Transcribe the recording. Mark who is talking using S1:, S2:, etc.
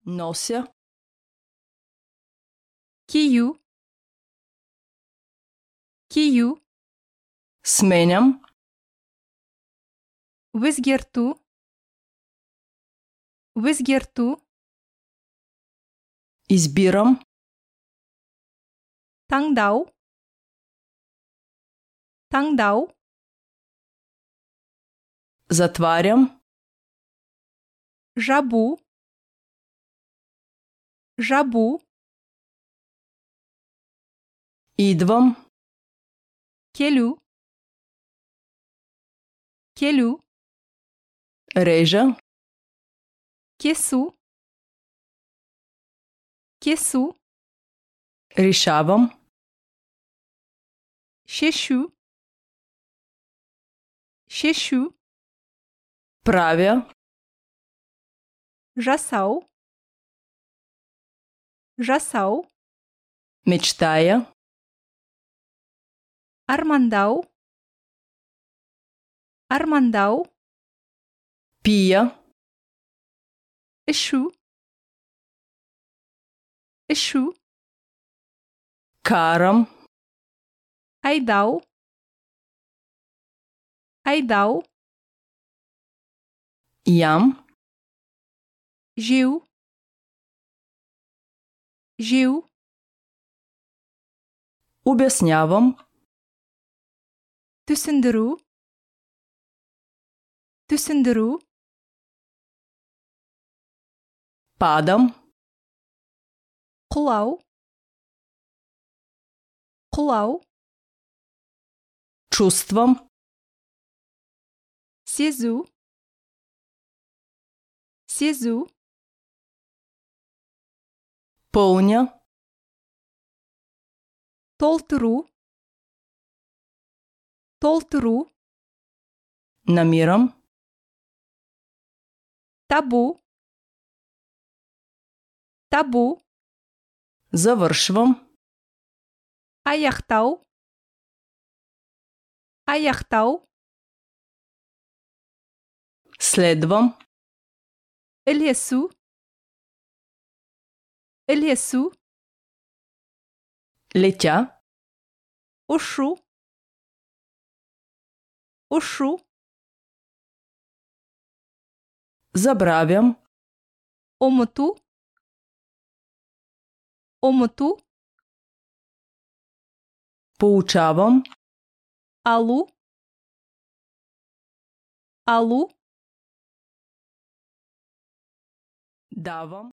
S1: Нося.
S2: Кию. Кию.
S1: Сменям.
S2: Өзгерту. Өзгерту.
S1: Избирам.
S2: Таңдау. Таңдау.
S1: Затварям.
S2: Жабу. Жабу.
S1: Идвам.
S2: Келю. Келю.
S1: Режа.
S2: Кесу. Кесу.
S1: Решавам.
S2: Шешу. Шешу.
S1: Правя.
S2: Жасау. Жасау.
S1: Мечтая.
S2: Армандау. Армандау.
S1: Пия.
S2: Ішу. Ішу.
S1: Карам.
S2: Айдау. Айдау.
S1: Ям.
S2: Жил. Жил.
S1: Обяснявам.
S2: Түсіндіру. Түсіндіру.
S1: Падам.
S2: Құлау. Құлау.
S1: Чувствам.
S2: Сезу. Сезу.
S1: Пълня.
S2: Толтыру. Толтыру.
S1: Намирам.
S2: Табу. Табу.
S1: Завършвам.
S2: Аяқтау. Аяқтау.
S1: Следвам.
S2: Ілесу. Ілесу.
S1: Летя.
S2: Ушу. Ушу.
S1: Забравям.
S2: Омуту. Омуту.
S1: Получавам.
S2: Алу. Алу.
S1: Давам.